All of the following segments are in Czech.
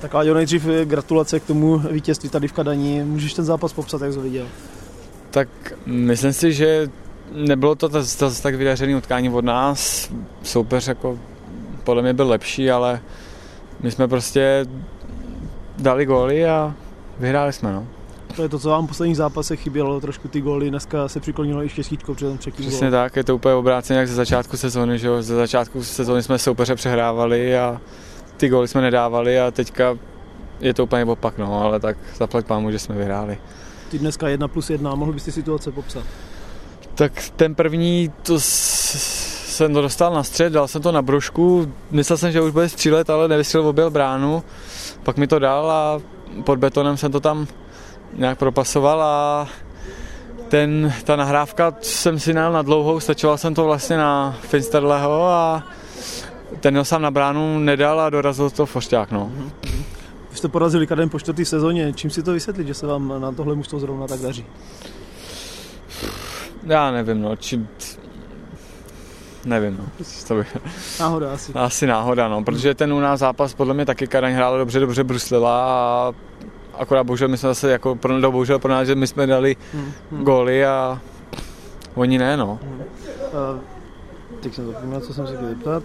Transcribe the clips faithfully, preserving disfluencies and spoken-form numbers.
Tak Láďo, nejdřív gratulace k tomu vítězství tady v Kadani. Můžeš ten zápas popsat, jak jsi ho viděl? Tak myslím si, že nebylo to zase tak vydařené utkání od nás. Soupeř jako podle mě byl lepší, ale my jsme prostě dali góly a vyhráli jsme. No. To je to, co vám v posledních zápasech chybělo, trošku ty góly. Dneska se přiklonilo i štěstíčko před ten třetí gól. Přesně tak, je to úplně obráceně jak ze začátku sezóny, že jo. Ze začátku sezóny jsme soupeře přehrávali a ty góly jsme nedávali a teďka je to úplně opak, no, ale tak zaplať pámu, že jsme vyhráli. Ty dneska jedna plus jedna, mohl bys ty situace popsat? Tak ten první, to s- jsem to dostal na střed, dal jsem to na brožku, myslel jsem, že už bude střílet, ale nevystřelil, objel bránu, pak mi to dal a pod betonem jsem to tam nějak propasoval a ten, ta nahrávka jsem si najel na dlouhou, stačoval jsem to vlastně na Finsterleho a ten ho sám na bránu nedal a dorazil to fošťák, no. Vy jste porazili Kadaň po čtvrtý sezóně, čím si to vysvětlit, že se vám na tohle mužstvo zrovna tak daří? Já nevím, no, či... Nevím, no. To by... Náhoda asi. Asi náhoda, no, protože ten u nás zápas podle mě taky Kadaň hrála dobře, dobře bruslila a akorát bohužel my jsme zase jako, pro, no, bohužel pro nás, že my jsme dali hmm, hmm. góly a oni ne, no. Hmm. Uh, teď jsem zapomněl, co jsem se chtěl vyptat.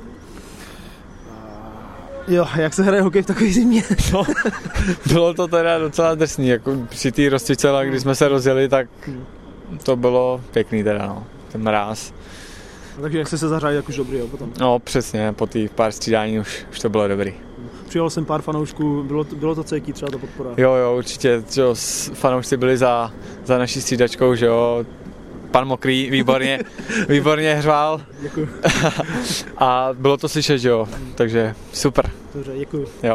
Jo, jak se hraje hokej v takové zimě? No, bylo to teda docela drsný, jako při té rozcvičce, když jsme se rozjeli, tak to bylo pěkný teda, no, ten mráz. No, takže jak jste se zahráli, jak už dobrý, jo, potom? No, přesně, po těch pár střídání už, už to bylo dobrý. Přijal jsem pár fanoušků, bylo to, bylo to cétí třeba ta podpora? Jo, jo, určitě, jo, fanoušci byli za, za naší střídačkou, že jo, pan Mokrý výborně, výborně hřval. Děkuji. A bylo to slyšet, že jo, takže super. Dobře, děkuji. Jo.